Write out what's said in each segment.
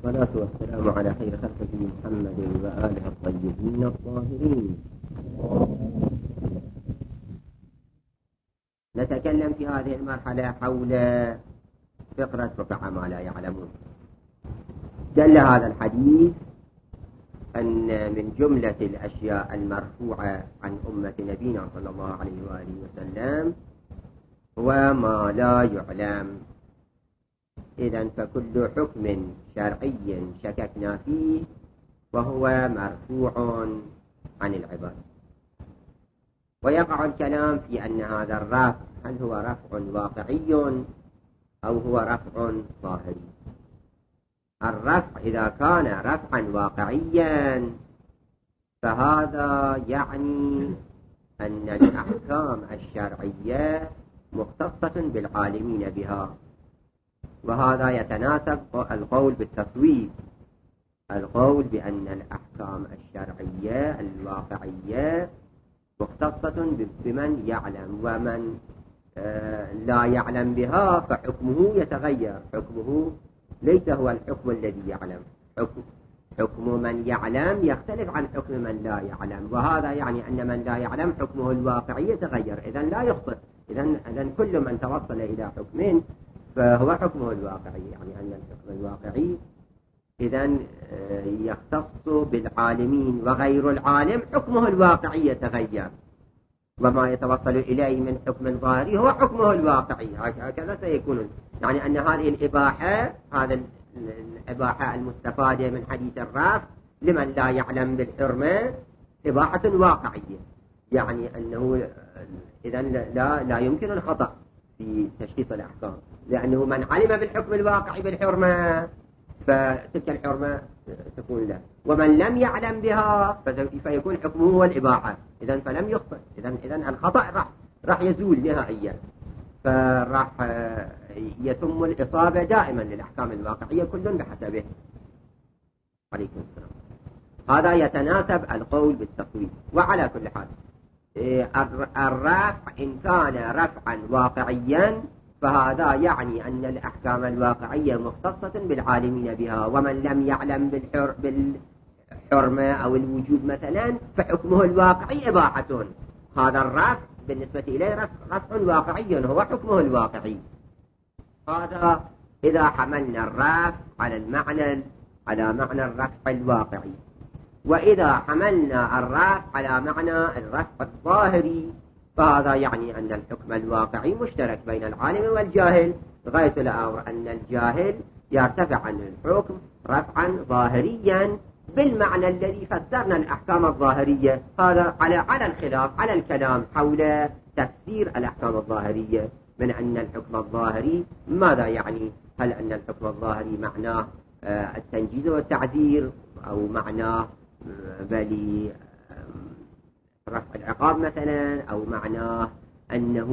والصلاة والسلام على خير خلقه محمد وآله الطيبين الطاهرين. نتكلم في هذه المرحلة حول فقرة رفع ما لا يعلمون. دل هذا الحديث أن من جملة الأشياء المرفوعة عن أمة نبينا صلى الله عليه وآله وسلم هو ما لا يعلم. إذن فكل حكم شرعي شككنا فيه وهو مرفوع عن العباد. ويقع الكلام في أن هذا الرفع هل هو رفع واقعي أو هو رفع ظاهري. الرفع إذا كان رفعا واقعيا فهذا يعني أن الأحكام الشرعية مختصة بالعالمين بها، وهذا يتناسب القول بالتصويب، القول بأن الأحكام الشرعية الواقعية مختصة بمن يعلم، ومن لا يعلم بها فحكمه يتغير، حكمه ليس هو الحكم الذي يعلم، حكم من يعلم يختلف عن حكم من لا يعلم، وهذا يعني أن من لا يعلم حكمه الواقعي يتغير، إذن لا يخطئ. إذن كل من توصل إلى حكم فهو حكمه الواقعي، يعني أن الحكم الواقعي إذن يختص بالعالمين، وغير العالم حكمه الواقعي يتغير، وما يتوصل إليه من حكم ظاهري هو حكمه الواقعي. هكذا سيكون، يعني أن هذه الإباحة، هذا الإباحة المستفادة من حديث الرفع لمن لا يعلم بالحرمة إباحة واقعية، يعني أنه إذن لا يمكن الخطأ في تشخيص الأحكام، لأنه من علم بالحكم الواقعي بالحرمة فتلك الحرمة تكون له، ومن لم يعلم بها فيكون حكمه هو الإباحة، إذن فلم يخطئ، إذن الخطأ راح يزول نهائيا، فراح يتم الإصابة دائما للأحكام الواقعية كل بحسبه. عليكم السلام. هذا يتناسب القول بالتصويب. وعلى كل حال الرفع إن كان رفعا واقعيا فهذا يعني أن الأحكام الواقعية مختصة بالعالمين بها، ومن لم يعلم بالحرمة أو الوجوب مثلا فحكمه الواقعي إباحة. هذا الرفع بالنسبة إليه رفع واقعي هو حكمه الواقعي. هذا إذا حملنا الرفع على معنى الرفع الواقعي. وإذا حملنا الرفع على معنى الرفع الظاهري فهذا يعني أن الحكم الواقعي مشترك بين العالم والجاهل، غاية الأمر أن الجاهل يرتفع عن الحكم رفعا ظاهريا بالمعنى الذي فسرنا الأحكام الظاهرية. هذا على الخلاف، على الكلام حول تفسير الأحكام الظاهرية، من أن الحكم الظاهري ماذا يعني؟ هل أن الحكم الظاهري معناه التنجيز والتعذير، أو معناه بل رفع العقاب مثلا، أو معناه أنه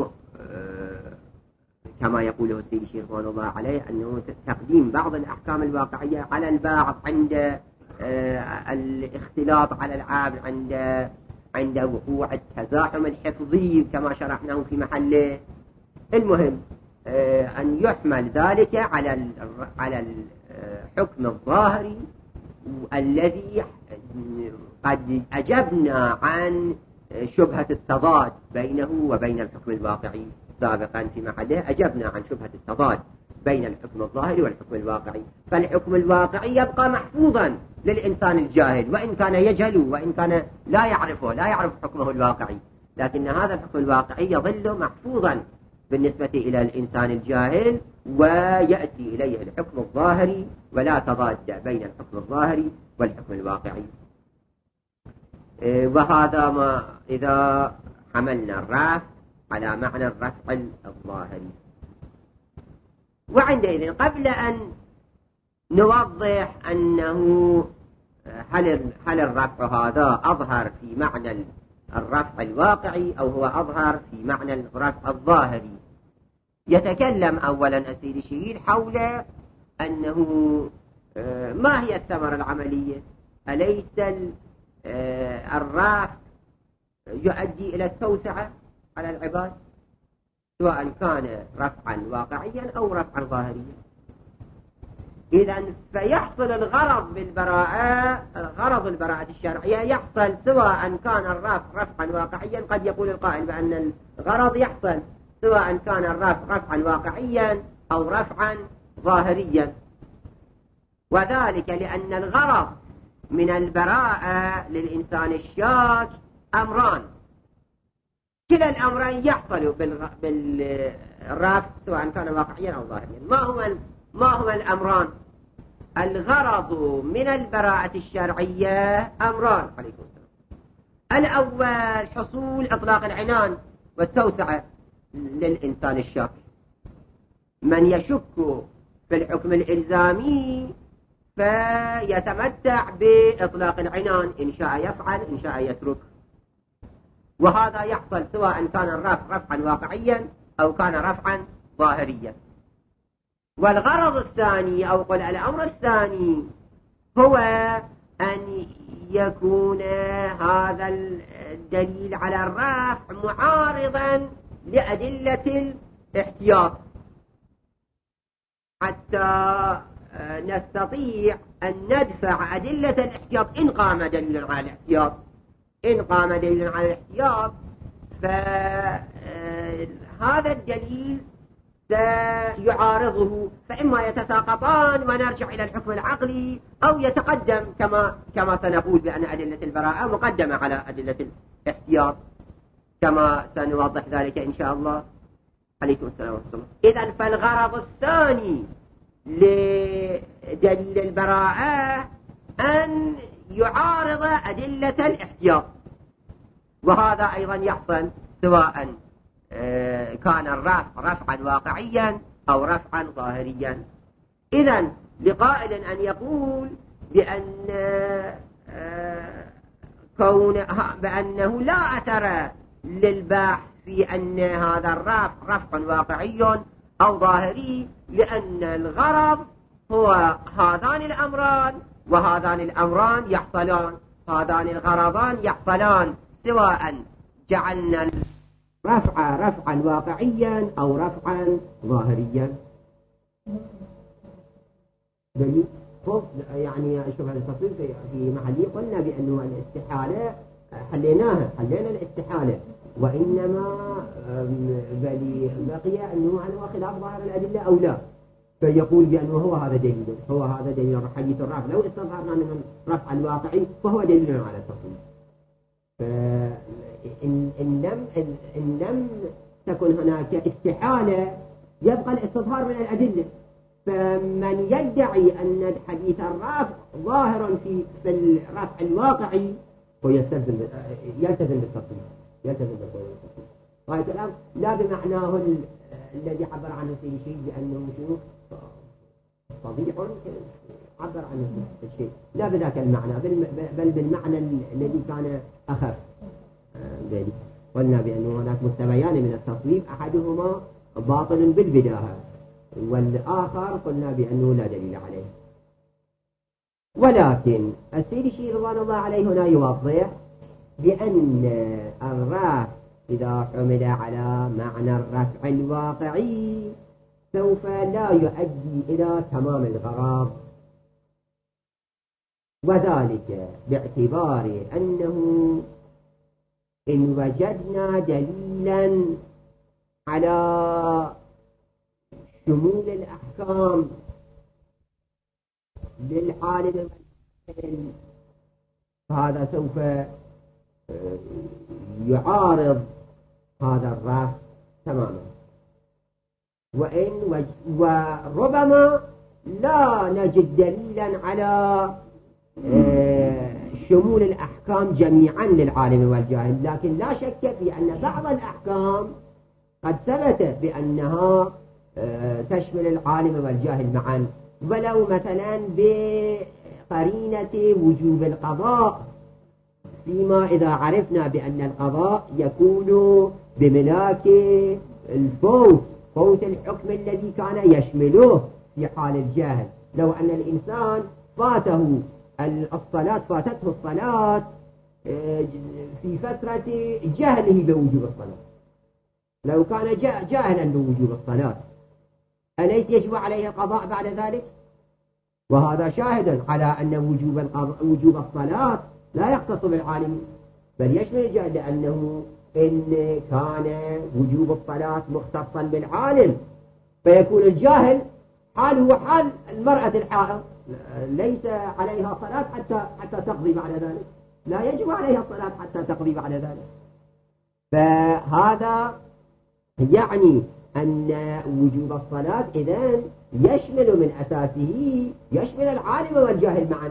كما يقوله السيد الشيخ رضوان الله عليه أنه تقديم بعض الأحكام الواقعية على البعض عند الاختلاط على العاب، عند وقوع التزاحم الحفظي كما شرحناه في محله. المهم أن يحمل ذلك على الحكم الظاهري الذي قد أجبنا عن شبهة التضاد بينه وبين الحكم الواقعي سابقا في محله، أجبنا عن شبهة التضاد بين الحكم الظاهري والحكم الواقعي. فالحكم الواقعي يبقى محفوظا للإنسان الجاهل، وإن كان يجهل وإن كان لا يعرف حكمه الواقعي، لكن هذا الحكم الواقعي يظل محفوظا بالنسبة إلى الإنسان الجاهل، ويأتي إليه الحكم الظاهري، ولا تضاد بين الحكم الظاهري والحكم الواقعي. وهذا ما إذا حملنا الرفع على معنى الرفع الظاهري. وعندئذ قبل أن نوضح أنه هل الرفع هذا أظهر في معنى الرفع الواقعي أو هو أظهر في معنى الرفع الظاهري، يتكلم أولا السيد الشهيد حول أنه ما هي الثمرة العملية. أليس الرفع يؤدي إلى التوسعة على العباد، سواء كان رفعا واقعيا أو رفعا ظاهريا؟ إذا فيحصل الغرض بالبراءة، غرض البراءة الشرعية يحصل سواء كان الرفع رفعا واقعيا. قد يقول القائل بأن الغرض يحصل سواء كان الرفع رفعا واقعيا أو رفعا ظاهريا، وذلك لأن الغرض من البراءة للإنسان الشاك أمران، كلا الأمرين يحصل بالرفع سواء كان واقعيا أو ظاهريا. ما هما الأمران؟ الغرض من البراءة الشرعية أمران عليكم السلام. الأول حصول إطلاق العنان والتوسعة للإنسان الشاك. من يشك في الحكم الإلزامي فيتمتع بإطلاق العنان، إن شاء يفعل إن شاء يترك، وهذا يحصل سواء كان الرفع رفعا واقعيا أو كان رفعا ظاهريا. والغرض الثاني أو قل الأمر الثاني هو أن يكون هذا الدليل على الرفع معارضا لأدلة الاحتياط، حتى نستطيع أن ندفع أدلة الاحتياط إن قام دليل على الاحتياط. إن قام دليل على الاحتياط فهذا الدليل سيعارضه، فإما يتساقطان ونرجع إلى الحكم العقلي، أو يتقدم كما سنقول بأن أدلة البراءة مقدمة على أدلة الاحتياط، كما سنوضح ذلك إن شاء الله. عليكم السلام ورحمة الله. إذن فالغرض الثاني لدليل البراءة أن يعارض أدلة الاحتياط، وهذا أيضا يحصل سواء كان الرفع رفعا واقعيا أو رفعا ظاهريا. إذن لقائل أن يقول بأنه لا أثر للباحث في أن هذا الرفع رفع واقعي أو ظاهري، لأن الغرض هو هذان الأمران، وهذان الأمران يحصلان، هذان الغرضان يحصلان سواء جعلنا رفعا واقعيا أو رفعا ظاهريا. دليل يعني شوف هذا التفصيل في محلي قلنا بأنه الاستحالة حلينا الاستحالة، وإنما بقي أنه على خلاف ظاهر الأدلة أو لا، فيقول بأنه هو هذا دليل حديث الرفع لو استظهرنا منه الرفع الواقعي فهو دليل على التفصيل. إن لم تكن هناك استحالة يبقى الاستظهار من الأدلة. فمن يدعي أن الحديث الرفع ظاهر في الرفع الواقعي هو يلتزم بالتفصيل. غاية الأمر لا بمعناه الذي عبر عنه في شيء بأنه شنو صديق عبر عنه الشيء، لا بذاك المعنى بل بالمعنى الذي كان أخف ذلك. قلنا بأنه هناك مستويان من التصويب، أحدهما باطل بالبداهة، والآخر قلنا بأنه لا دليل عليه. ولكن السيد الشيخ رضوان الله عليه هنا يوضح بأن الرفع إذا حمل على معنى الرفع الواقعي سوف لا يؤدي إلى تمام الغرض، وذلك باعتبار أنه إن وجدنا دليلا على شمول الأحكام للعالم فهذا سوف يعارض هذا الرفع تماما، وربما لا نجد دليلا على شمول الأحكام جميعا للعالم والجاهل، لكن لا شك في أن بعض الأحكام قد ثبت بأنها تشمل العالم والجاهل معا، ولو مثلا بقرينة وجوب القضاء، فيما إذا عرفنا بأن القضاء يكون بملاك فوت الحكم الذي كان يشمله في حال الجهل. لو أن الإنسان فاتته الصلاة في فترة جهله بوجوب الصلاة، لو كان جاهلا بوجوب الصلاة أليس يجب عليه القضاء بعد ذلك؟ وهذا شاهد على أن وجوب الصلاة لا يختص بالعالم بل يشمل الجاهل، لأنه إن كان وجوب الصلاة مختصا بالعالم فيكون الجاهل حاله حال المرأة الحائض ليس عليها صلاة حتى تقضي بعد ذلك، لا يجب عليها الصلاة حتى تقضي بعد ذلك. فهذا يعني أن وجوب الصلاة إذن يشمل من أساسه يشمل العالم والجاهل معا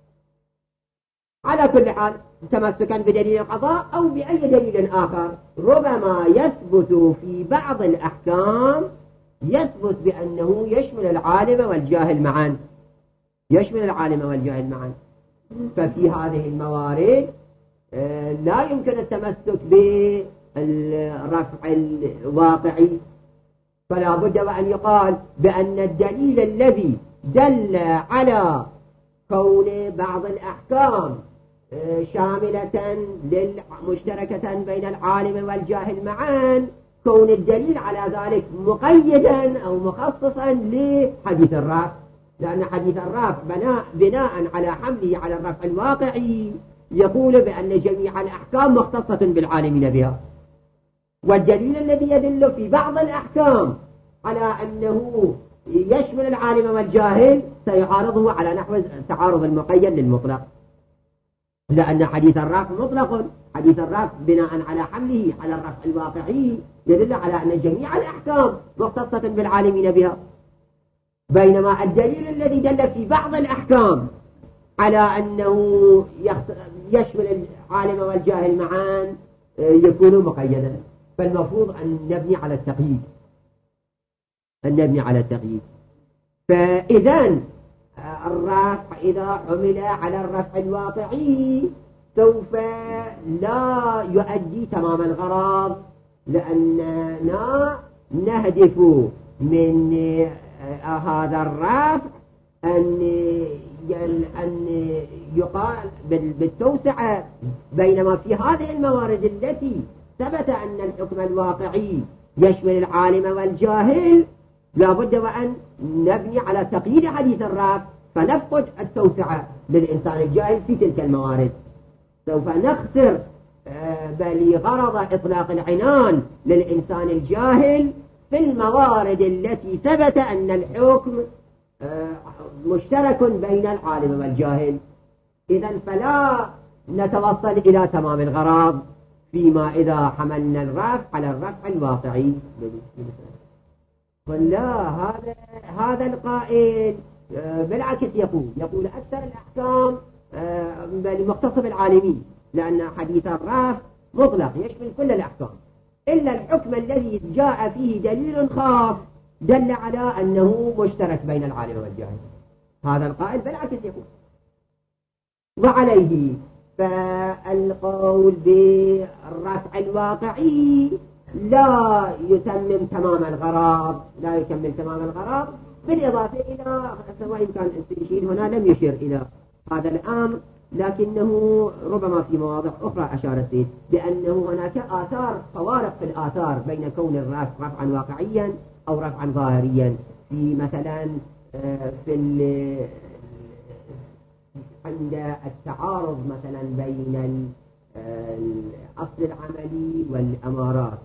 على كل حال، تمسكا بدليل القضاء أو بأي دليل آخر. ربما يثبت في بعض الأحكام يثبت بأنه يشمل العالم والجاهل معا، يشمل العالم والجاهل معا. ففي هذه الموارد لا يمكن التمسك بالرفع الواقعي، فلا بد وأن يقال بأن الدليل الذي دل على كون بعض الأحكام شاملة مشتركة بين العالم والجاهل معا، كون الدليل على ذلك مقيدا أو مخصصا لحديث الرفع، لأن حديث الرفع بناء على حمله على الرفع الواقعي يقول بأن جميع الأحكام مختصة بالعالمين بها، والدليل الذي يدل في بعض الأحكام على أنه يشمل العالم والجاهل سيعارضه على نحو تعارض المقيد للمطلق، لأن حديث الرفع مطلق، حديث الرفع بناء على حمله على الرفع الواقعي يدل على أن جميع الأحكام مختصة بالعالمين بها، بينما الدليل الذي دل في بعض الأحكام على أنه يشمل العالم والجاهل معا يكون مقيدا. فالمفروض أن نبني على التقييد، أن نبني على التقييد. فإذن الرفع إذا حمل على الرفع الواقعي سوف لا يؤدي تمام الغرض، لأننا نهدف من هذا الرفع أن يقال بالتوسعة، بينما في هذه الموارد التي ثبت أن الحكم الواقعي يشمل العالم والجاهل لا بد وأن نبني على تقييد حديث الرفع، فنفقد التوسعة للإنسان الجاهل في تلك الموارد، سوف نخسر بل غرض إطلاق العنان للإنسان الجاهل في الموارد التي ثبت أن الحكم مشترك بين العالم والجاهل. إذن فلا نتوصل إلى تمام الغرض فيما إذا حملنا الرفع على الرفع الواقعي. ولا هذا القائل بالعكس يقول أكثر الأحكام بل مختص بالعالمين، لأن حديث الرفع مطلق يشمل كل الأحكام إلا الحكم الذي جاء فيه دليل خاص دل على أنه مشترك بين العالم والجاهل. هذا القائل بالعكس يقول. وعليه فالقول بالرفع الواقعي لا يتمم تمام الغرض، لا يكمل تمام الغرض، بالإضافة إلى سواء كان السيشير هنا لم يشير إلى هذا الأمر، لكنه ربما في مواضع أخرى أشار السيد بأنه هناك آثار فوارق في الآثار بين كون الرفع رفعا واقعيا أو رفعا ظاهريا، في مثلا عند التعارض مثلا بين الأصل العملي والأمارات،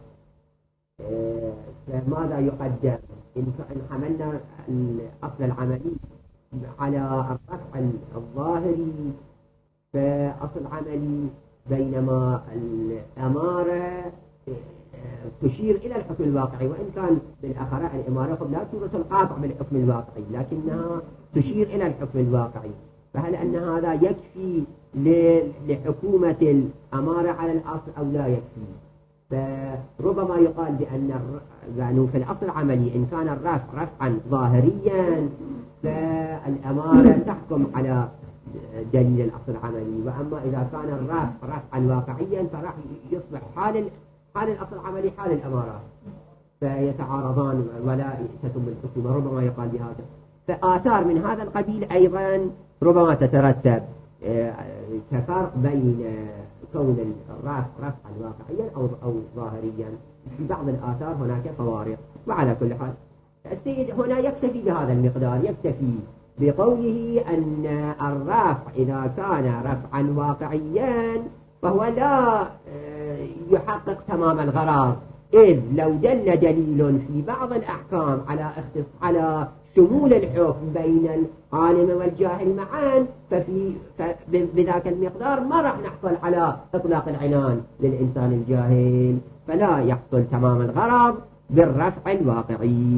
فماذا يقدم إن حملنا الأصل العملي على الرفع الظاهري فأصل عملي، بينما الأمارة تشير إلى الحكم الواقعي، وإن كان بالآخرة الإمارة لا تورث القاطع بالحكم الواقعي لكنها تشير إلى الحكم الواقعي. فهل أن هذا يكفي لحكومة الأمارة على الأصل أو لا يكفي؟ فربما يقال بأن يعني في الأصل العملي إن كان الرفع رفعا ظاهريا فالأمارة تحكم على دليل الأصل العملي، وأما إذا كان الرفع رفعا واقعيا فراح يصبح حال الأصل العملي حال الأمارات، فيتعارضان ولا تتم الحكومة. ربما يقال بهذا. فآثار من هذا القبيل أيضا ربما تترتب كفرق بين كون الرفع رفعا واقعيا أو ظاهريا. في بعض الآثار هناك فوارق. وعلى كل حال السيد هنا يكتفي بهذا المقدار، يكتفي بقوله أن الرفع إذا كان رفعا واقعيا فهو لا يحقق تمام الغرض، إذ لو دل دليل في بعض الأحكام على شمول الحكم بين العالم والجاهل معا بذاك المقدار ما راح نحصل على إطلاق العنان للإنسان الجاهل، فلا يحصل تمام الغرض بالرفع الواقعي.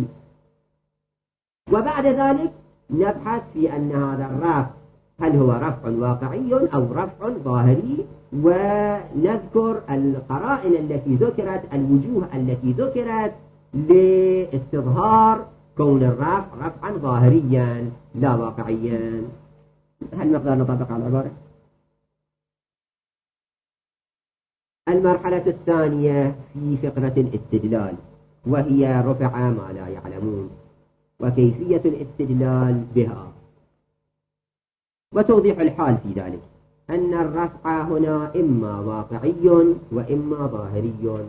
وبعد ذلك نبحث في أن هذا الرفع هل هو رفع واقعي أو رفع ظاهري، ونذكر القرائن التي ذكرت، الوجوه التي ذكرت لاستظهار كون الرفع رفعا ظاهريا لا واقعيا. هل نقدر نطبق على العبارة؟ المرحلة الثانية في فقرة الاستدلال، وهي رفع ما لا يعلمون وكيفية الاستدلال بها، وتوضيح الحال في ذلك أن الرفع هنا إما واقعي وإما ظاهري.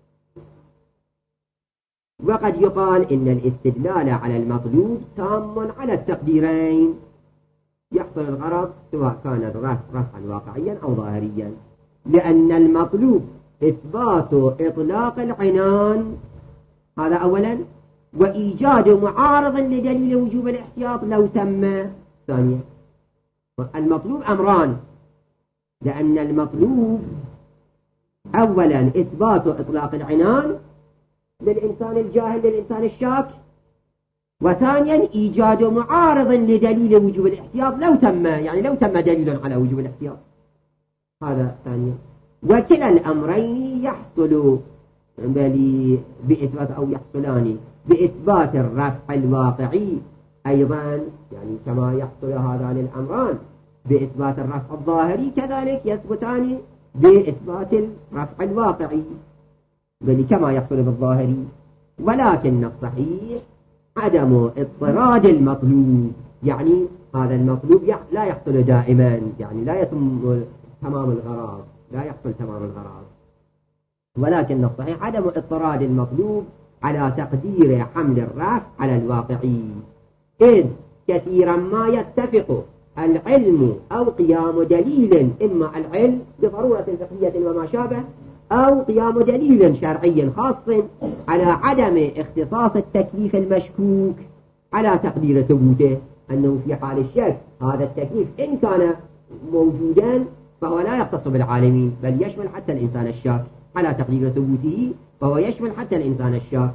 وقد يقال إن الاستدلال على المطلوب تام على التقديرين، يحصل الغرض سواء كان الرفع رفعا واقعيا أو ظاهريا، لأن المطلوب إثبات إطلاق العنان، هذا أولا، وإيجاد معارض لدليل وجوب الاحتياط لو تم ثانيا. المطلوب أمران، لأن المطلوب أولا إثبات إطلاق العنان للإنسان الجاهل للإنسان الشاك، وثانيا إيجاد معارض لدليل وجوب الاحتياط لو تم، يعني لو تم دليل على وجوب الاحتياط، هذا ثانيا. وكلا الأمرين يحصل بإثبات أو يحصلان بإثبات الرفع الواقعي أيضا، يعني كما يحصل هذان الأمران بإثبات الرفع الظاهري كذلك يثبتان بإثبات الرفع الواقعي بل كما يحصل بالظاهري. ولكن الصحيح عدم اضطراد المطلوب، يعني هذا المطلوب لا يحصل دائما، يعني لا يتم تمام الغرض، لا يحصل تمام الغرض، ولكن الصحيح عدم اضطراد المطلوب على تقدير حمل الرفع على الواقعي، إذ كثيرا ما يتفق العلم أو قيام دليل، إما العلم بضرورة فقهية وما شابه، أو قيام دليل شرعي خاص على عدم اختصاص التكليف المشكوك على تقدير ثبوته، أنه في حال الشك هذا التكليف إن كان موجودا فهو لا يختص بالعالمين بل يشمل حتى الإنسان الشاك، على تقدير ثبوته فهو يشمل حتى الإنسان الشاك،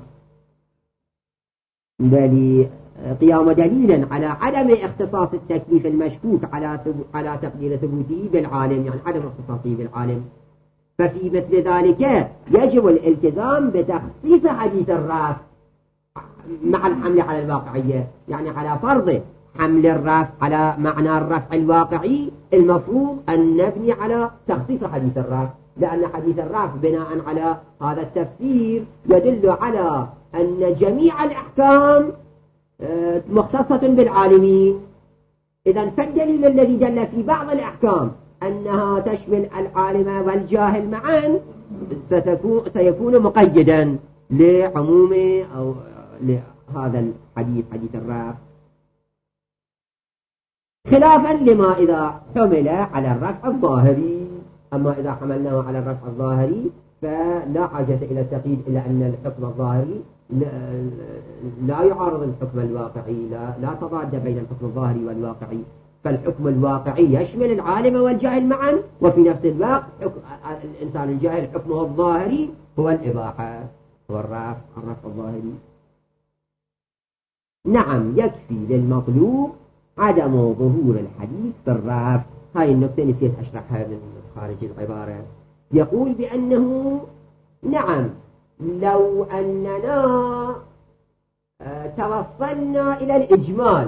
بل قيام دليلا على عدم اختصاص التكليف المشكوك على تقدير ثبوته بالعالم، يعني عدم اختصاصه بالعالم. ففي مثل ذلك يجب الالتزام بتخصيص حديث الرفع مع الحمل على الواقعية، يعني على فرض حمل الرفع على معنى الرفع الواقعي المفروض أن نبني على تخصيص حديث الرفع، لأن حديث الرفع بناء على هذا التفسير يدل على أن جميع الأحكام مختصة بالعالمين. إذن فالدليل الذي دل في بعض الأحكام أنها تشمل العالم والجاهل معا سيكون مقيدا لعموم أو لهذا الحديث حديث الرفع، خلافا لما إذا حمل على الرفع الظاهري. أما إذا حملناه على الرفع الظاهري فلا حاجة إلى التقييد، إلا أن الحكم الظاهري لا يعارض الحكم الواقعي، لا تضاد بين الحكم الظاهري والواقعي، فالحكم الواقعي يشمل العالم والجاهل معا، وفي نفس الوقت الإنسان الجاهل حكمه الظاهري هو الإباحة، هو الرفع الظاهري. نعم، يكفي للمطلوب عدم ظهور الحديث في الرفع. هاي النقطة نسيت أشرحها من خارج العبارة. يقول بأنه نعم لو أننا توصلنا إلى الإجمال،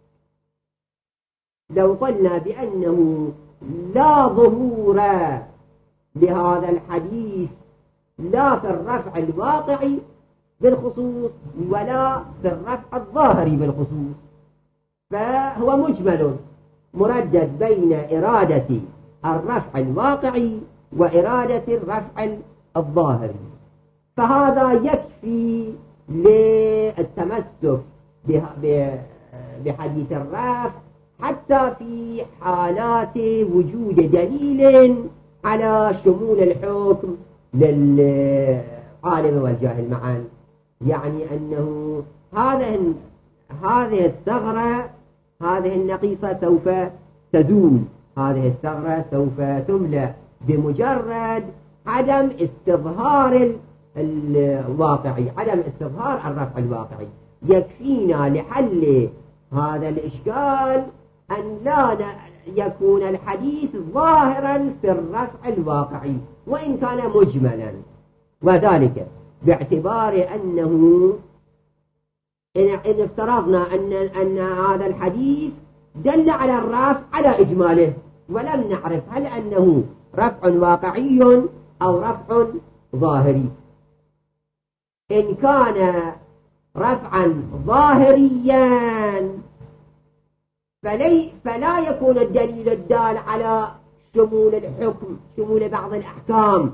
لو قلنا بأنه لا ظهور لهذا الحديث لا في الرفع الواقعي بالخصوص ولا في الرفع الظاهري بالخصوص، فهو مجمل مردد بين إرادة الرفع الواقعي وإرادة الرفع الظاهري، فهذا يكفي للتمسك بحديث الرفع حتى في حالات وجود دليل على شمول الحكم للعالم والجاهل معا. يعني أنه هذه الثغرة، هذه النقيصة سوف تزول، هذه الثغرة سوف تملأ بمجرد عدم استظهار الواقعي، عدم استظهار الرفع الواقعي. يكفينا لحل هذا الإشكال أن لا يكون الحديث ظاهرا في الرفع الواقعي وإن كان مجملا، وذلك باعتبار أنه إن افترضنا أن هذا الحديث دل على الرفع على إجماله، ولم نعرف هل أنه رفع واقعي أو رفع ظاهري. إن كان رفعا ظاهريا فلا يكون الدليل الدال على شمول الحكم، شمول بعض الأحكام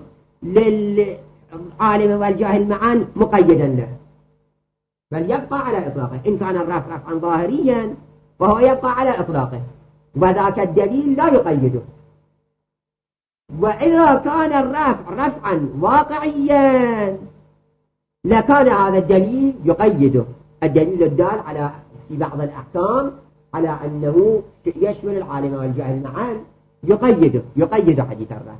للعالم والجاهل معا مقيدا له، بل يبقى على إطلاقه. إن كان الرفع رفعا ظاهريا فهو يبقى على إطلاقه، وذاك الدليل لا يقيده. وإذا كان الرفع رفعا واقعيا لكان هذا الدليل يقيده، الدليل الدال على في بعض الأحكام على أنه يشمل العالم والجاهل معا يقيد حديث الرفع.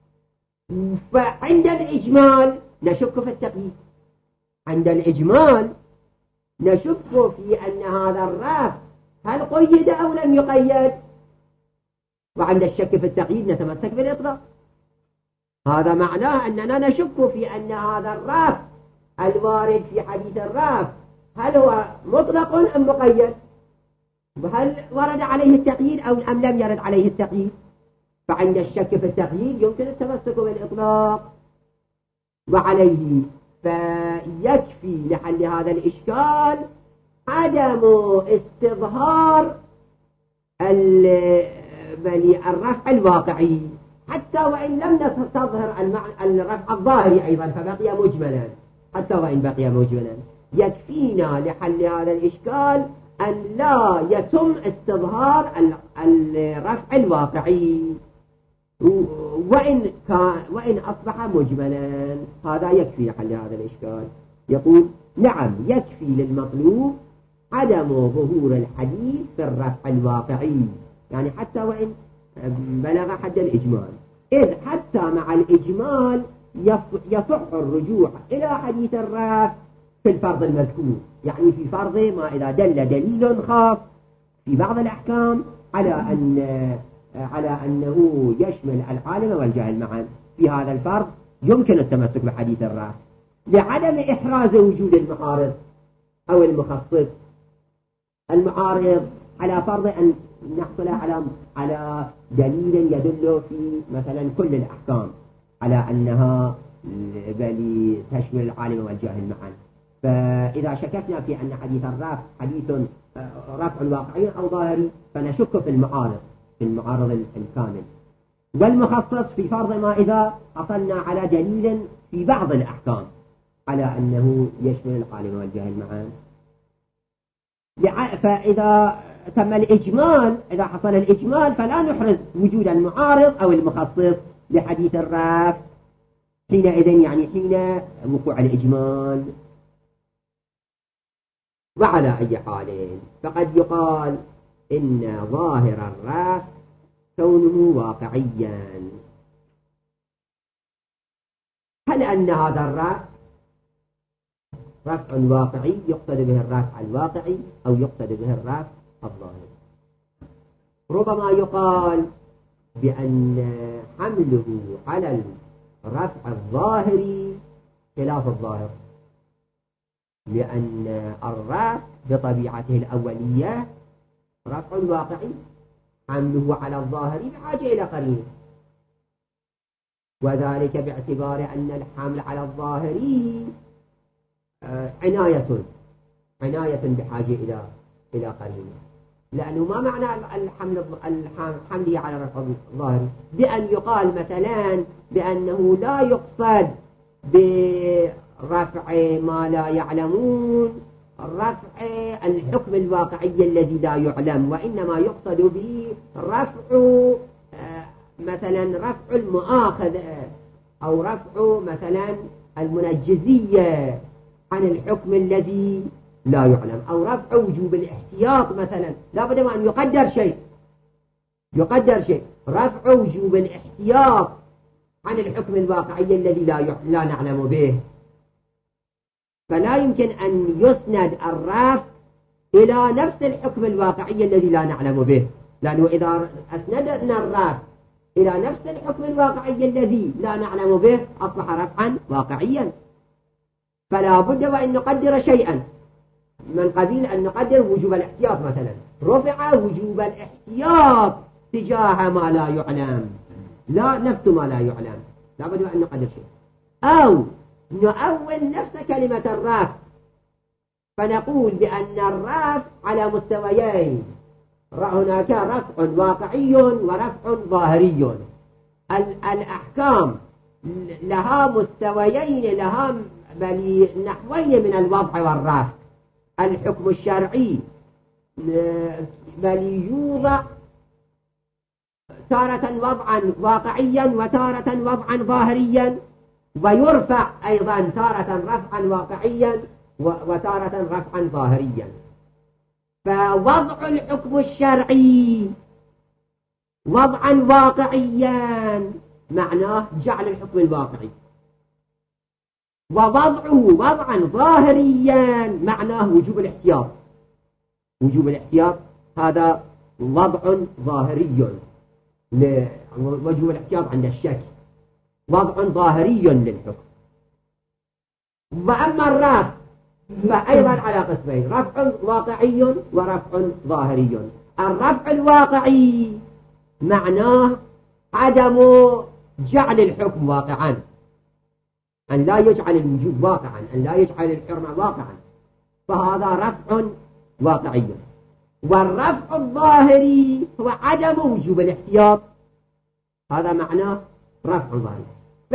فعند الإجمال نشك في التقييد، عند الإجمال نشك في أن هذا الرفع هل قيد أو لم يقيد، وعند الشك في التقييد نتمسك بالإطلاق. هذا معناه أننا نشك في أن هذا الرفع الوارد في حديث الرفع هل هو مطلق أم مقيد، وهل ورد عليه التقييد أو أم لم يرد عليه التقييد. فعند الشك في التقييد يمكن التمسك بالإطلاق، وعليه فيكفي لحل هذا الإشكال عدم استظهار الرفع الواقعي، حتى وإن لم تظهر الرفع الظاهري أيضا فبقي مجملا، حتى وإن بقي مجملا. يكفينا لحل هذا الإشكال أن لا يتم استظهار الرفع الواقعي وإن أصبح مجملا. هذا يكفي لحل هذا الإشكال. يقول نعم يكفي للمطلوب عدم ظهور الحديث في الرفع الواقعي، يعني حتى وإن بلغ حد الإجمال، إذ حتى مع الإجمال يصح الرجوع إلى حديث الرفع في الفرض المذكور، يعني في فرض ما إذا دل دليل خاص في بعض الأحكام على أنه يشمل العالم والجاهل معا، في هذا الفرض يمكن التمسك بحديث الرفع لعدم إحراز وجود المعارض أو المخصص. المعارض على فرض أن نحصل على دليل يدل في مثلا كل الأحكام على أنها بل تشمل العالم والجاهل معا، فإذا شككنا في أن حديث الرفع حديث رفع واقعي أو ظاهري فنشك في المعارض الكامل. والمخصص في فرض ما إذا حصلنا على دليل في بعض الأحكام على أنه يشمل العالم والجاهل معا. فإذا تم الإجمال، إذا حصل الإجمال فلا نحرز وجود المعارض أو المخصص لحديث الرفع حينئذ، يعني حين وقوع الإجمال. وعلى أي حال فقد يقال إن ظاهر الرفع كونه واقعيا. هل أن هذا الرفع رفع واقعي يقصد به الرفع الواقعي أو يقصد به الرفع الظاهري؟ ربما يقال بأن حمله على الرفع الظاهري خلاف الظاهر، لأن الرفع بطبيعته الأولية رفع واقعي، حمله على الظاهري بحاجة إلى قرينة، وذلك باعتبار أن الحمل على الظاهري عناية بحاجة إلى قرينة. لأنه ما معنى الحمل على الرفع الظاهري؟ بأن يقال مثلا بأنه لا يقصد برفع ما لا يعلمون رفع الحكم الواقعي الذي لا يعلم، وإنما يقصد به رفع مثلا رفع المؤاخذة أو رفع مثلا المنجزية عن الحكم الذي لا يعلم، أو رفع وجوب الاحتياط مثلا، لا بد من أن يقدر شيء رفع وجوب الاحتياط عن الحكم الواقعي الذي لا نعلم به. فلا يمكن أن يسند الرفع إلى نفس الحكم الواقعي الذي لا نعلم به، لأنه إذا أسندنا الرفع إلى نفس الحكم الواقعي الذي لا نعلم به أصبح رفعا واقعيا. فلا بد وأن نقدر شيئا من قبيل أن نقدر وجوب الاحتياط مثلا، رفع وجوب الاحتياط تجاه ما لا يعلم، لا نفس ما لا يعلم، لا بد أن نقدر شيء. أو نؤول نفس كلمة الرفع فنقول بأن الرفع على مستويين، هناك رفع واقعي ورفع ظاهري. الأحكام لها مستويين، لها نحوين من الوضع والرفع. الحكم الشرعي بل يوضع تارة وضعا واقعيا وتارة وضعا ظاهريا، ويرفع أيضا تارة رفعا واقعيا وتارة رفعا ظاهريا. فوضع الحكم الشرعي وضعا واقعيا معناه جعل الحكم الواقعي، ووضعه وضعا ظاهريا معناه وجوب الاحتياط. وجوب الاحتياط هذا وضع ظاهري، وجوب الاحتياط عند الشك وضع ظاهري للحكم. وأما الرفع فأيضا على قسمين، رفع واقعي ورفع ظاهري. الرفع الواقعي معناه عدم جعل الحكم واقعا، أن لا يجعل الوجوب واقعا، أن لا يجعل الحرمة واقعا، فهذا رفع واقعي. والرفع الظاهري هو عدم وجوب الاحتياط، هذا معناه رفع ظاهري.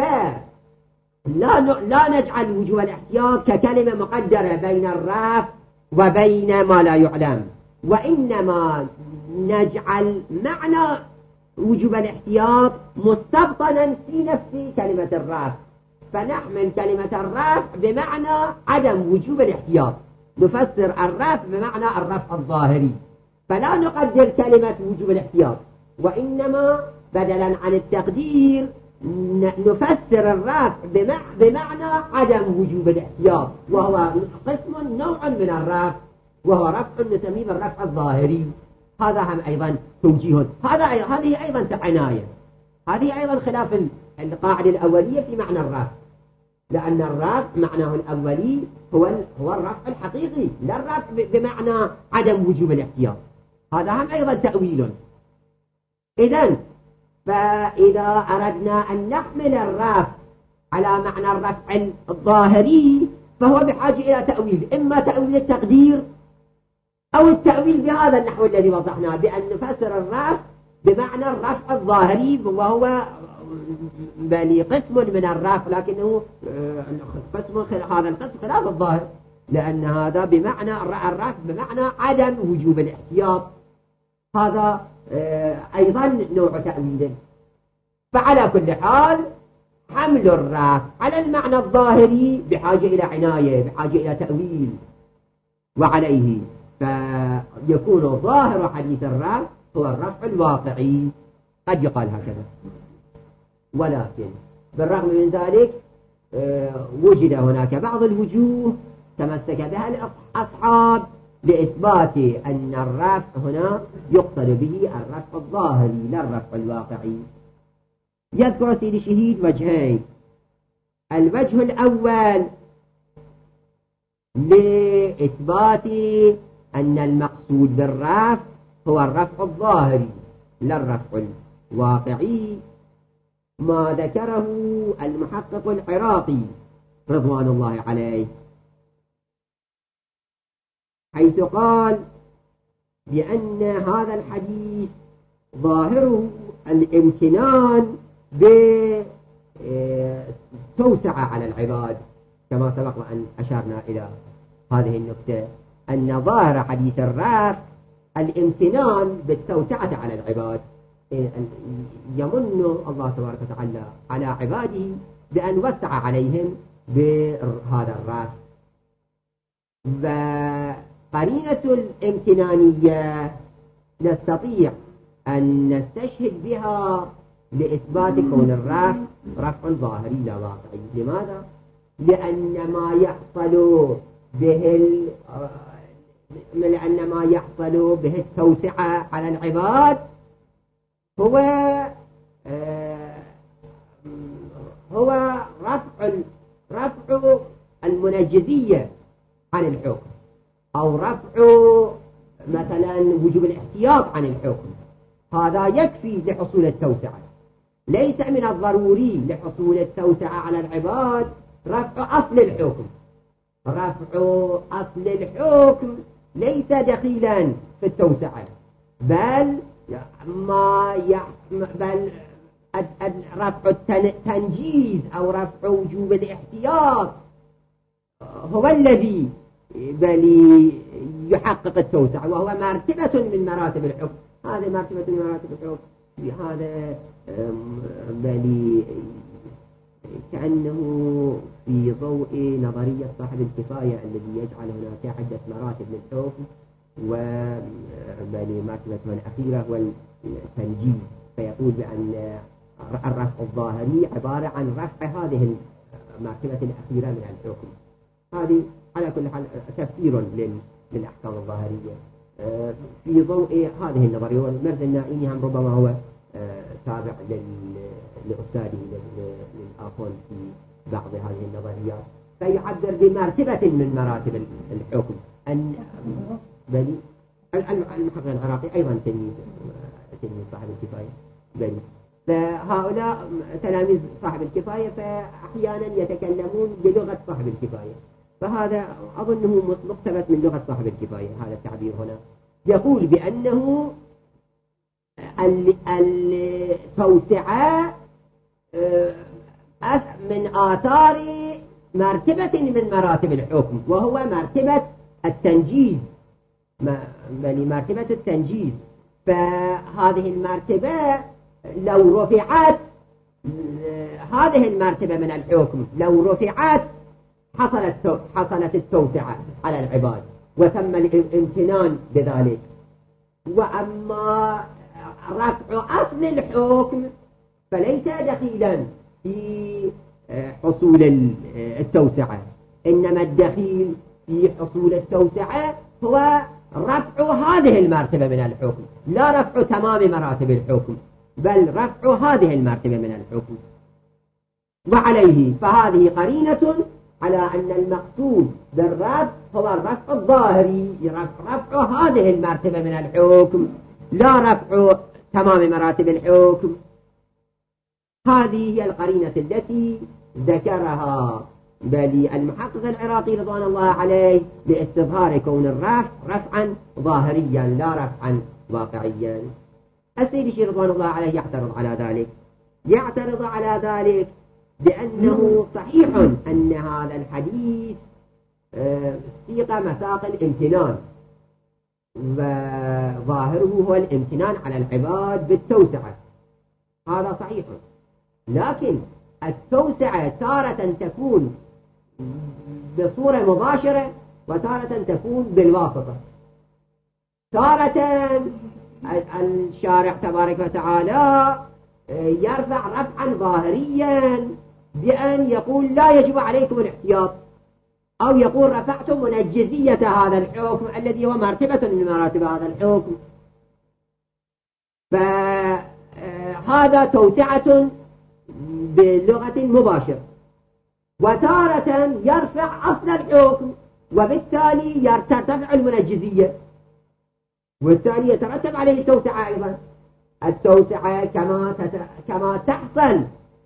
لا نجعل وجوب الاحتياط ككلمة مقدرة بين الرفع وبين ما لا يعلم، وإنما نجعل معنى وجوب الاحتياط مستبطنا في نفس كلمة الرفع، فنحمل كلمة الرفع بمعنى عدم وجوب الاحتياط، نفسر الرفع بمعنى الرفع الظاهري، فلا نقدر كلمة وجوب الاحتياط، وإنما بدلا عن التقدير نفسر الرفع بمعنى عدم وجوب الاحتياط، وهو قسم نوع من الرفع، وهو رفع نسميه بالرفع الظاهري. هذا هم أيضا توجيه، هذه أيضا عناية، هذه أيضا خلاف القاعدة الأولية في معنى الرفع، لأن الرفع معناه الأولي هو الرفع الحقيقي، لا الرفع بمعنى عدم وجوب الاحتياط، هذا هم أيضا تأويل. إذن فإذا أردنا أن نحمل الرفع على معنى الرفع الظاهري فهو بحاجة إلى تأويل، إما تأويل التقدير أو التأويل بهذا النحو الذي وضحناه، بأن نفسر الرفع بمعنى الرفع الظاهري، وهو بل قسم من الرفع، لكنه هذا القسم خلاف الظاهر، لأن هذا بمعنى الرفع بمعنى عدم وجوب الاحتياط، هذا أيضا نوع تأويل. فعلى كل حال حمل الرفع على المعنى الظاهري بحاجة إلى عناية، بحاجة إلى تأويل، وعليه فيكون ظاهر حديث الرفع هو الرفع الواقعي، قد يقال هكذا. ولكن بالرغم من ذلك وجد هناك بعض الوجوه تمسك بها الأصحاب لإثبات أن الرفع هنا يقصد به الرفع الظاهري لا الرفع الواقعي. يذكر سيد الشهيد وجهين. الوجه الأول لإثبات أن المقصود بالرفع هو الرفع الظاهري لا الرفع الواقعي، ما ذكره المحقق العراقي رضوان الله عليه، حيث قال بأن هذا الحديث ظاهره الامتنان بتوسعة على العباد، كما سبق أن أشرنا إلى هذه النكتة أن ظاهر حديث الرفع الامتنان بالتوسعة على العباد، يمن الله تبارك وتعالى على عباده بأن وسع عليهم بهذا الرفع. وقرينة الامتنانية نستطيع أن نستشهد بها لإثبات كون الرفع رفع ظاهري لا واقعي. لماذا؟ لأن ما يحصل به التوسعة على العباد هو رفع المنجزية عن الحكم، أو رفع مثلا وجوب الاحتياط عن الحكم. هذا يكفي لحصول التوسعة. ليس من الضروري لحصول التوسعة على العباد رفع أصل الحكم. رفع أصل الحكم ليس دخيلا في التوسعة، بل رفع التنجيز أو رفع وجوب الاحتياط هو الذي يحقق التوسعة، وهو مرتبة من مراتب الحكم. هذه مرتبة من مراتب الحكم، هذا كأنه في ضوء نظرية صاحب الكفاية الذي يجعل هناك عدة مراتب للحكم، ومرتبة الأخيرة هو التنجيز، فيقول بأن الرفع الظاهري عبارة عن رفع هذه المرتبة الأخيرة من الحكم. هذه على كل حال تفسير للأحكام الظاهرية في ضوء هذه النظرية. والمرز النائمي هم ربما هو تابع لأستاذه للآخون في بعض هذه النظريات، فيعبر بمرتبة من مراتب الحكم. المحقق العراقي أيضا تلميذ صاحب الكفاية فهؤلاء تلاميذ صاحب الكفاية فأحيانا يتكلمون بلغة صاحب الكفاية، فهذا أظنه مقتبس من لغة صاحب الكفاية. هذا التعبير هنا يقول بأنه التوسعة من آثار مرتبة من مراتب الحكم، وهو مرتبة التنجيز، مرتبة التنجيز. فهذه المرتبة لو رفعت، هذه المرتبة من الحكم لو رفعت حصلت التوسعة على العباد وتم الامتنان بذلك. وأما رفع أصل الحكم فليس دخيلا في حصول التوسعة، إنما الدخيل في حصول التوسعة هو رفع هذه المرتبة من الحكم، لا رفع تمام مراتب الحكم، بل رفع هذه المرتبة من الحكم. وعليه فهذه قرينة على أن المقصود بالرفع هو الرفع الظاهري، رفع هذه المرتبة من الحكم، لا رفع تمام مراتب الحكم. هذه هي القرينة التي ذكرها المحقق العراقي رضوان الله عليه لاستظهار كون الرفع رفعا ظاهريا لا رفعا واقعيا. السيد الشيخ رضوان الله عليه يعترض على ذلك بأنه صحيح أن هذا الحديث سيق مساق الامتنان، وظاهره هو الامتنان على العباد بالتوسعة، هذا صحيح. لكن التوسعة تارة تكون بصورة مباشرة وتارة تكون بالواسطة. تارة الشارع تبارك وتعالى يرفع رفعا ظاهريا بأن يقول لا يجب عليكم الاحتياط، أو يقول رفعتم منجزية هذا الحكم الذي هو مرتبة من مراتب هذا الحكم. فهذا توسعة بلغة مباشرة. وتارة يرفع أصل الحكم وبالتالي يرتفع المنجزية، وبالتالي يترتب عليه التوسعة أيضا. التوسعة كما تحصل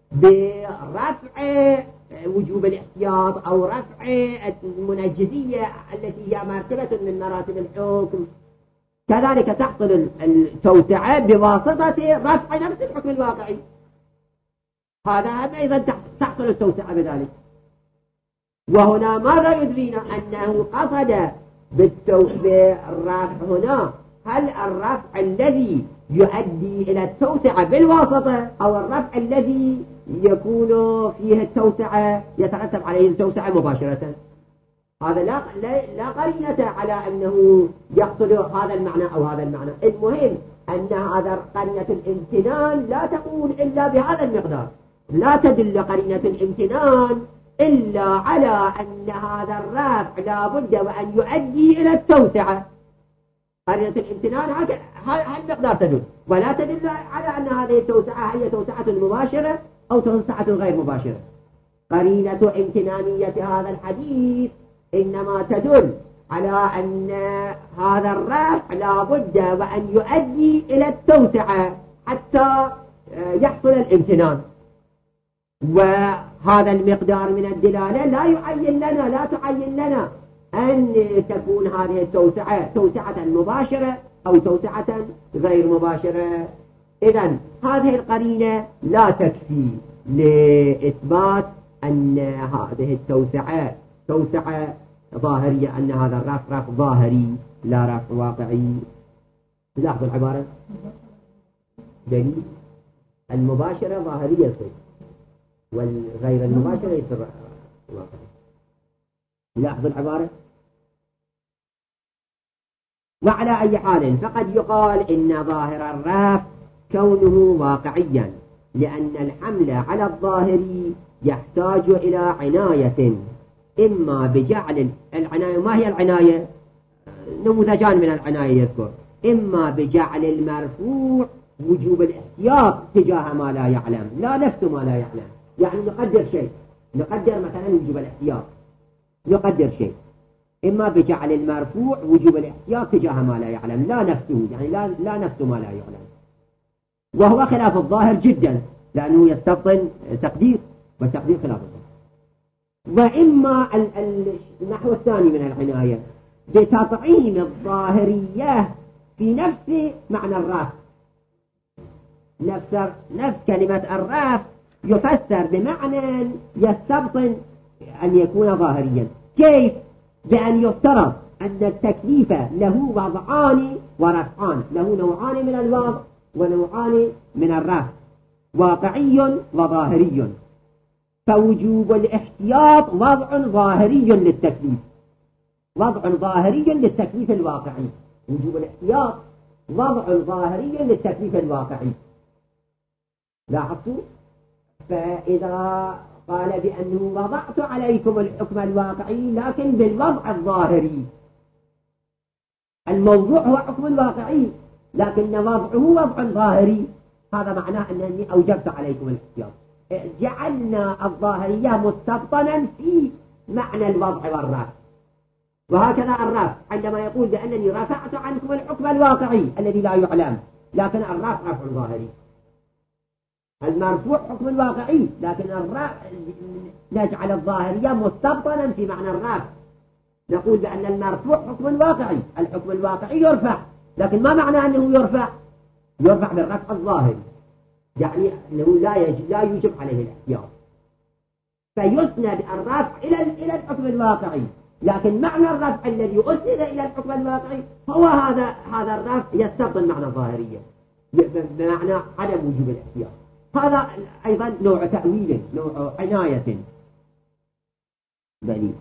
برفع وجوب الاحتياط أو رفع المنجزية التي هي مرتبة من مراتب الحكم، كذلك تحصل التوسعة بواسطة رفع نفس الحكم الواقعي. هذا أيضا تحصل التوسعة بذلك. وهنا ماذا يدرينا أنه قصد بالرفع هنا؟ هل الرفع الذي يؤدي إلى التوسعة بالواسطة أو الرفع الذي يكون فيه التوسعة يترتب عليه التوسعة مباشرة؟ هذا لا قرينة على أنه يقصد هذا المعنى أو هذا المعنى. المهم أن هذا قرينة الامتنان لا تقول إلا بهذا المقدار، لا تدل قرينة الامتنان إلا على أن هذا الرفع لا بد وأن يؤدي إلى التوسعة. قرينة الامتنان هالمقدار تدل، ولا تدل على أن هذه التوسعة هي توسعة مباشرة أو توسعة غير مباشرة. قرينة امتنانية هذا الحديث إنما تدل على أن هذا الرفع لا بد وأن يؤدي إلى التوسعة حتى يحصل الامتنان. وهذا المقدار من الدلالة لا تعين لنا أن تكون هذه التوسعة توسعة مباشرة أو توسعة غير مباشرة. إذن هذه القرينة لا تكفي لإثبات أن هذه التوسعة توسعة ظاهرية، أن هذا الرفع رفع ظاهري لا رفع واقعي. لاحظوا العبارة، دليل المباشرة ظاهرية يصير، والغير المباشرة يصير واقعي. لاحظوا العبارة. وعلى أي حال فقد يقال إن ظاهر الرفع كونه واقعيا، لأن الحمل على الظاهر يحتاج إلى عناية، إما بجعل العناية، ما هي العناية؟ نموذجان من العناية يذكر، إما بجعل المرفوع وجوب الاحتياط تجاه ما لا يعلم، لا نفس ما لا يعلم. يعني نقدر شيء، نقدر مثلا وجوب الاحتياط، نقدر شيء، إما بجعل المرفوع وجوب الاحتياط تجاه ما لا يعلم لا نفسه، يعني لا نفس ما لا يعلم، وهو خلاف الظاهر جدا، لأنه يستبطن تقدير، والتقدير خلاف الظاهر. وإما النحو الثاني من العناية بتطعيم الظاهرية في نفس معنى الرفع، نفس كلمة الرفع يفسر بمعنى يستبطن أن يكون ظاهريا. كيف؟ بأن يفترض أن التكليف له وضعان ورفعان، له نوعان من الوضع ونوعان من الرفع، واقعي وظاهري، فوجوب الاحتياط وضع ظاهري للتكليف، وضع ظاهري للتكليف الواقعي. وجوب الاحتياط وضع ظاهري للتكليف الواقعي. لاحظتوا؟ فإذا قال بأنه وضعت عليكم الحكم الواقعي لكن بالوضع الظاهري، الموضوع هو حكم الواقعي لكن وضعه وضع ظاهري، هذا معناه أنني أوجبت عليكم الاحتياط. جعلنا الظاهرية مستبطنا في معنى الوضع والرفع. وهكذا الرفع عندما يقول بأنني رفعت عنكم الحكم الواقعي الذي لا يعلم، لكن الرفع رفع ظاهري. المرفوع حكم واقعي لكن الرفع نجعل الظاهرية مستبطنا في معنى الرفع. نقول بأن المرفوع حكم واقعي، الحكم الواقعي يرفع، لكن ما معنى أنه يرفع بالرفع الظاهري، يعني أنه لا يجب عليه الاحتياط، فيسند الرفع إلى الحكم الواقعي، لكن معنى الرفع الذي أسند إلى الحكم الواقعي هو هذا الرفع يستبطن معنى الظاهرية بمعنى عدم وجوب الاحتياط. هذا أيضا نوع تأويل، نوع عناية. دليل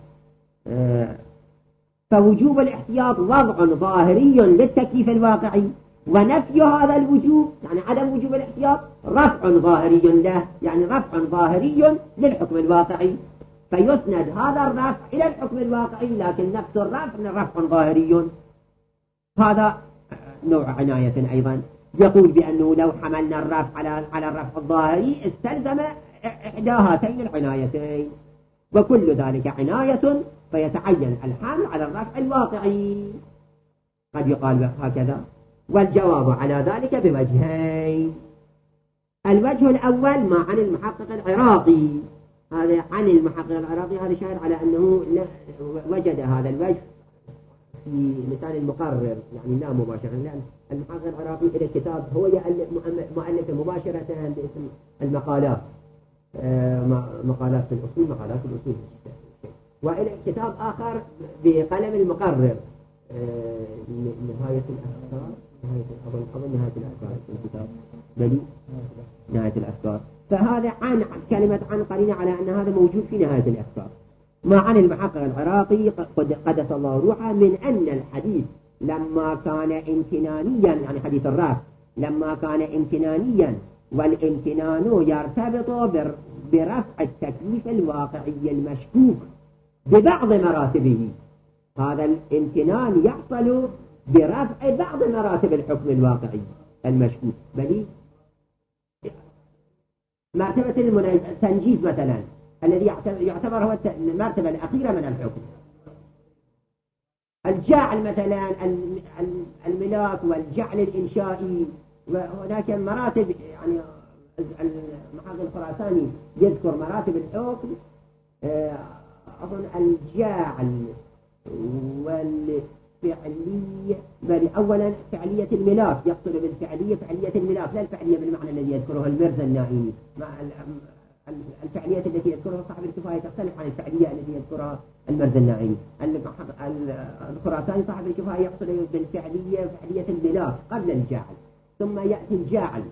فوجوب الاحتياط وضع ظاهري للتكليف الواقعي، ونفي هذا الوجوب يعني عدم وجوب الاحتياط رفع ظاهري له، يعني رفع ظاهري للحكم الواقعي، فيسند هذا الرفع إلى الحكم الواقعي لكن نفس الرفع رفع ظاهري. هذا نوع عناية أيضا. يقول بأنه لو حملنا الرفع على الرفع الظاهري استلزم إحدى هاتين العنايتين، وكل ذلك عناية، فيتعين الحمل على الرفع الواقعي. قد يقال هكذا. والجواب على ذلك بوجهين. الوجه الأول ما عن المحقق العراقي، هذا عن المحقق العراقي، هذا شاهد على أنه وجد هذا الوجه في لسان المقرر، يعني لا مباشرة، لأن المحقق العراقي إلى الكتاب هو مؤلف مباشرة باسم المقالات، مقالات في الأصول، مقالات في الأصول. وإلى كتاب آخر بقلم المقرر نهاية الأفكار، أظن نهاية الأفكار الكتاب بلي نهاية الأفكار. فهذا عن كلمة عن قرينة على أن هذا موجود في نهاية الأفكار. ما عن المحقق العراقي قدس الله روحه من أن الحديث لما كان امتنانيا، يعني حديث الرافع لما كان امتنانيا، والامتنان يرتبط برفع التكليف الواقعي المشكوك ببعض مراتبه. هذا الامتنان يحصل برفع بعض مراتب الحكم الواقعي المشكوك. بل مرتبة التنجيز مثلا الذي يعتبر هو المرتبة الأخيرة من الحكم. الجعل مثلا الملاك والجعل الإنشائي، وهناك مراتب، يعني المحافظ الخراساني يذكر مراتب الحكم. أظن الجعل والفعلية، بل أولا فعلية الملاك، يقصد بالفعلية فعلية الملاك لا الفعلية بالمعنى الذي يذكره المرزا النائمي. الفعلية التي يذكرها صاحب الكفاية تختلف عن الفعلية التي يذكرها المرزا النائمي. الخراساني صاحب الكفاية يقصد بالفعلية فعلية الملاك قبل الجعل، ثم يأتي الجعل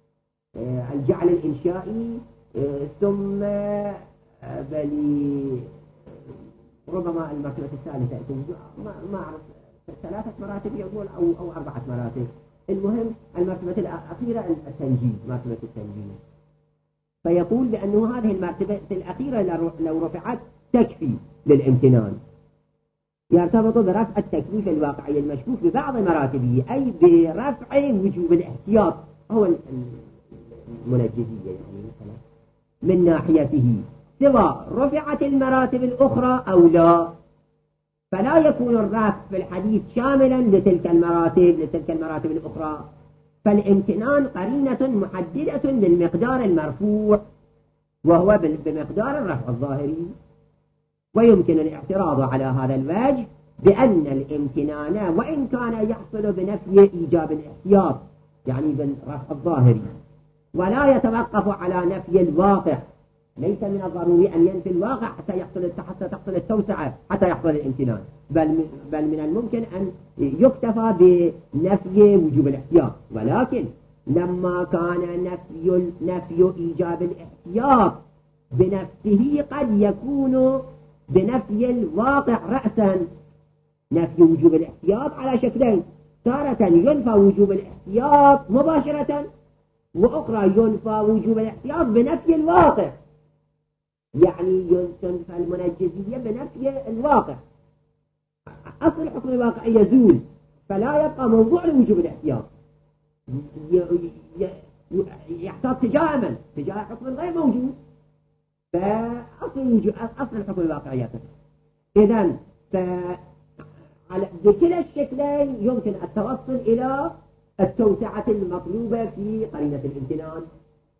الإنشائي، ثم بل ربما المرتبة الثالثة ما أعرف 3 مراتب يقول أو 4 مراتب. المهم المرتبة الأخيرة التنجيز، مرتبة التنجيز. فيقول بأنه هذه المرتبة الأخيرة لو رفعت تكفي للامتنان، يرتبط برفع التكليف الواقعي المشكوك ببعض مراتبه، أي برفع وجوب الاحتياط، هو المنجزية يعني مثلا من ناحيته، سواء رفعت المراتب الأخرى أو لا. فلا يكون الرفع في الحديث شاملا لتلك المراتب الأخرى، فالامتنان قرينة محددة للمقدار المرفوع، وهو بمقدار الرفع الظاهري. ويمكن الاعتراض على هذا الوجه بأن الامتنان وإن كان يحصل بنفي إيجاب الاحتياط، يعني بالرفع الظاهري، ولا يتوقف على نفي الواقع، ليس من الضروري أن ينفي الواقع حتى تحصل التوسعة، حتى يحصل الامتنان، بل من الممكن أن يكتفى بنفي وجوب الاحتياط. ولكن لما كان نفي إيجاب الاحتياط بنفسه قد يكون بنفي الواقع رأسا. نفي وجوب الاحتياط على شكلين: تارة ينفى وجوب الاحتياط مباشرة، وأخرى ينفى وجوب الاحتياط بنفي الواقع، يعني تنفى المنجزية بنفي الواقع. أصل الحكم الواقعي يزول، فلا يبقى موضوع لوجوب الاحتياط، يحتاط تجاه من؟ تجاه حكم غير موجود، فأصل الحكم الواقعي يتفق. إذن بكلا الشكلين يمكن التوصل إلى التوسعة المطلوبة في قرينة الامتنان